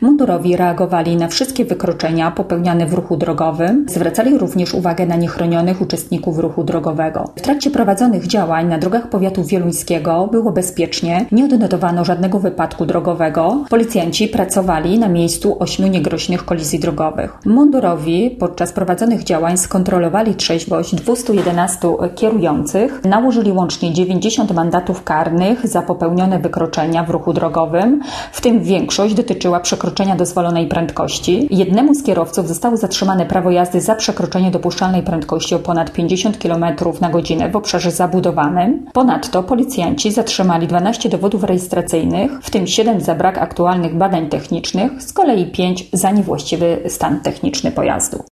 Mundurowi reagowali na wszystkie wykroczenia popełniane w ruchu drogowym, zwracali również uwagę na niechronionych uczestników ruchu drogowego. W trakcie prowadzonych działań na drogach powiatu wieluńskiego było bezpiecznie, nie odnotowano żadnego wypadku drogowego. Policjanci pracowali na miejscu 8 niegroźnych kolizji drogowych. Mundurowi podczas prowadzonych działań skontrolowali trzeźwość 211 kierujących, nałożyli łącznie 90 mandatów karnych za popełnione wykroczenia w ruchu drogowym, w tym większość dotyczyła przekroczenia dozwolonej prędkości. Jednemu z kierowców zostało zatrzymane prawo jazdy za przekroczenie dopuszczalnej prędkości o ponad 50 km na godzinę w obszarze zabudowanym. Ponadto policjanci zatrzymali 12 dowodów rejestracyjnych, w tym 7 za brak aktualnych badań technicznych, z kolei 5 za niewłaściwy stan techniczny pojazdu.